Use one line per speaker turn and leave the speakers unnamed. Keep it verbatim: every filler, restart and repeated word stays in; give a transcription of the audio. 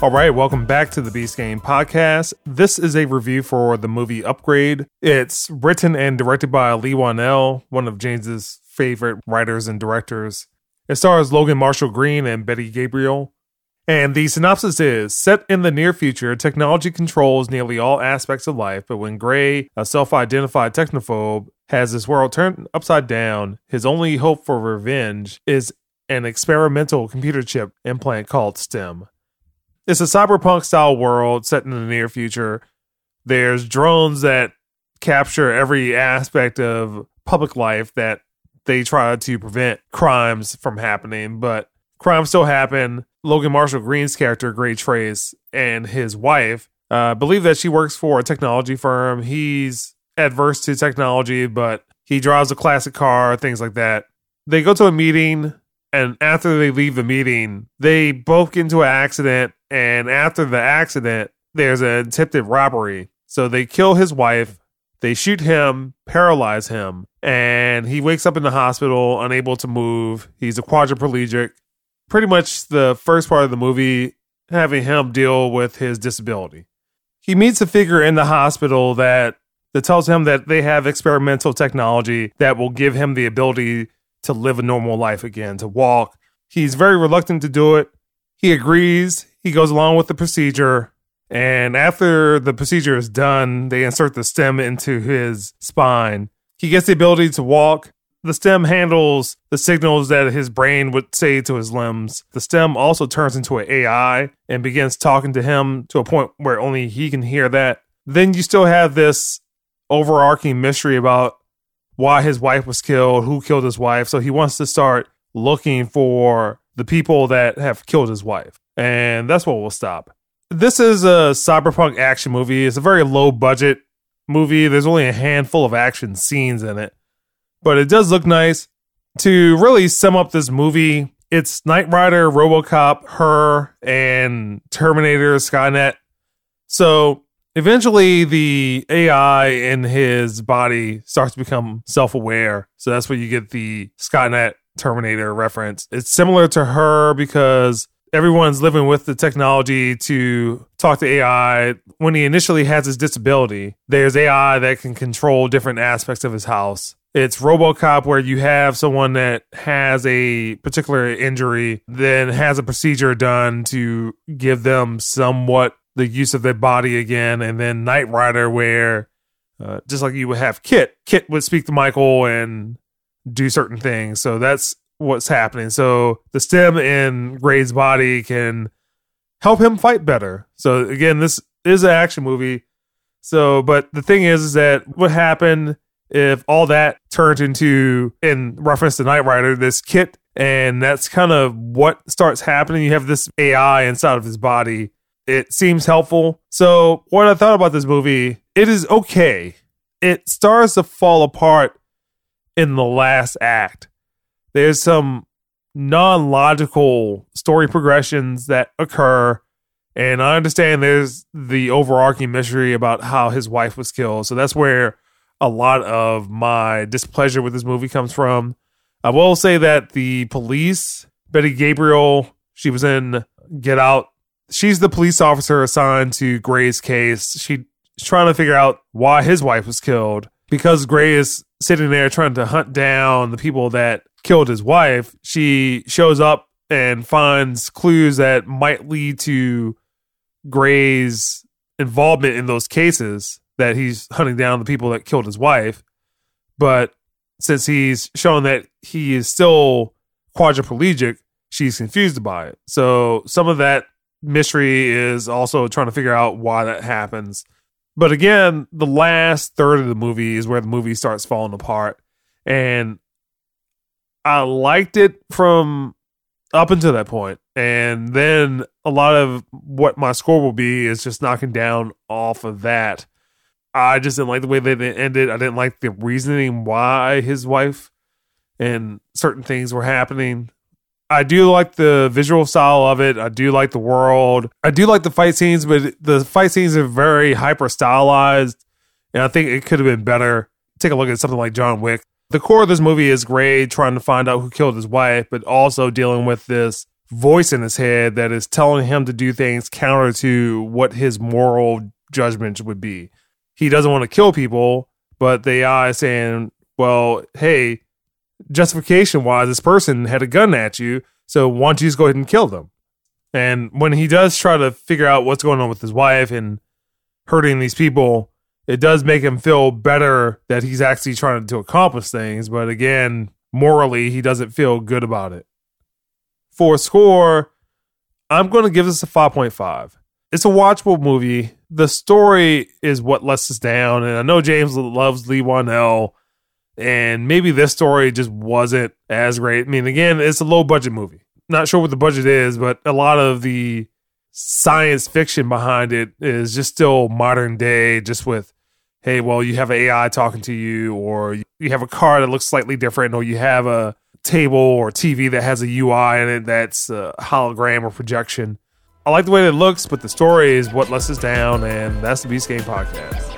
All right, welcome back to the Beast Game Podcast. This is a review for the movie Upgrade. It's written and directed by Leigh Whannell, one of James's favorite writers and directors. It stars Logan Marshall Green and Betty Gabriel. And the synopsis is, set in the near future, technology controls nearly all aspects of life, but when Gray, a self-identified technophobe, has this world turned upside down, his only hope for revenge is an experimental computer chip implant called STEM. It's a cyberpunk-style world set in the near future. There's drones that capture every aspect of public life that they try to prevent crimes from happening, but crimes still happen. Logan Marshall Green's character, Gray Trace, and his wife uh, believe that she works for a technology firm. He's adverse to technology, but he drives a classic car, things like that. They go to a meeting, and after they leave the meeting, they both get into an accident, and after the accident, there's an attempted robbery. So they kill his wife, they shoot him, paralyze him, and he wakes up in the hospital, unable to move. He's a quadriplegic. Pretty much the first part of the movie, having him deal with his disability. He meets a figure in the hospital that, that tells him that they have experimental technology that will give him the ability to live a normal life again, to walk. He's very reluctant to do it. He agrees. He goes along with the procedure. And after the procedure is done, they insert the stem into his spine. He gets the ability to walk. The stem handles the signals that his brain would say to his limbs. The stem also turns into an A I and begins talking to him to a point where only he can hear that. Then you still have this overarching mystery about why his wife was killed, who killed his wife. So he wants to start looking for the people that have killed his wife. And that's what will stop. This is a cyberpunk action movie. It's a very low budget movie. There's only a handful of action scenes in it. But it does look nice. To really sum up this movie, it's Knight Rider, RoboCop, Her, and Terminator, Skynet. So eventually the A I in his body starts to become self-aware. So that's where you get the Skynet Terminator reference. It's similar to Her because everyone's living with the technology to talk to A I. When he initially has his disability, there's A I that can control different aspects of his house. It's RoboCop where you have someone that has a particular injury, then has a procedure done to give them somewhat the use of their body again. And then Knight Rider where, uh, just like you would have Kit, Kit would speak to Michael and do certain things. So that's what's happening. So the stem in Gray's body can help him fight better. So again, this is an action movie. So, but the thing is, is that what happened if all that turned into, in reference to Knight Rider, this Kit, and that's kind of what starts happening. You have this A I inside of his body. It seems helpful. So what I thought about this movie, it is okay. It starts to fall apart in the last act. There's some non-logical story progressions that occur, and I understand there's the overarching mystery about how his wife was killed. So that's where a lot of my displeasure with this movie comes from. I will say that the police, Betty Gabriel, she was in Get Out. She's the police officer assigned to Gray's case. She's trying to figure out why his wife was killed. Because Gray is sitting there trying to hunt down the people that killed his wife, she shows up and finds clues that might lead to Gray's involvement in those cases, that he's hunting down the people that killed his wife. But since he's shown that he is still quadriplegic, she's confused by it. So some of that mystery is also trying to figure out why that happens. But again, the last third of the movie is where the movie starts falling apart. And I liked it from up until that point. And then a lot of what my score will be is just knocking down off of that. I just didn't like the way that it ended. I didn't like the reasoning why his wife and certain things were happening. I do like the visual style of it. I do like the world. I do like the fight scenes, but the fight scenes are very hyper stylized, and I think it could have been better. Take a look at something like John Wick. The core of this movie is Gray trying to find out who killed his wife, but also dealing with this voice in his head that is telling him to do things counter to what his moral judgment would be. He doesn't want to kill people, but the A I is saying, well, hey, justification-wise, this person had a gun at you, so why don't you just go ahead and kill them? And when he does try to figure out what's going on with his wife and hurting these people, it does make him feel better that he's actually trying to accomplish things. But again, morally, he doesn't feel good about it. For a score, I'm going to give this a five point five. It's a watchable movie. The story is what lets us down. And I know James loves Leigh Whannell, and maybe this story just wasn't as great. I mean, again, it's a low budget movie. Not sure what the budget is, but a lot of the science fiction behind it is just still modern day, just with, hey, well, you have an A I talking to you, or you have a car that looks slightly different, or you have a table or T V that has a U I in it that's a hologram or projection. I like the way that it looks, but the story is what lets us down, and that's the Beast Game Podcast.